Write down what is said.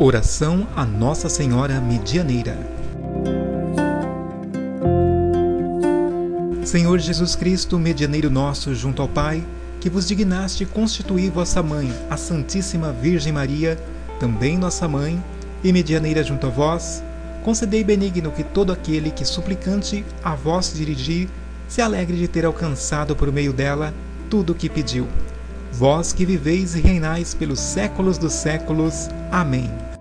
Oração a Nossa Senhora Medianeira. Senhor Jesus Cristo, medianeiro nosso junto ao Pai, que vos dignaste constituir vossa Mãe, a Santíssima Virgem Maria, também nossa Mãe, e medianeira junto a vós, concedei benigno que todo aquele que suplicante a vós dirigir se alegre de ter alcançado por meio dela tudo o que pediu. Vós que viveis e reinais pelos séculos dos séculos. Amém.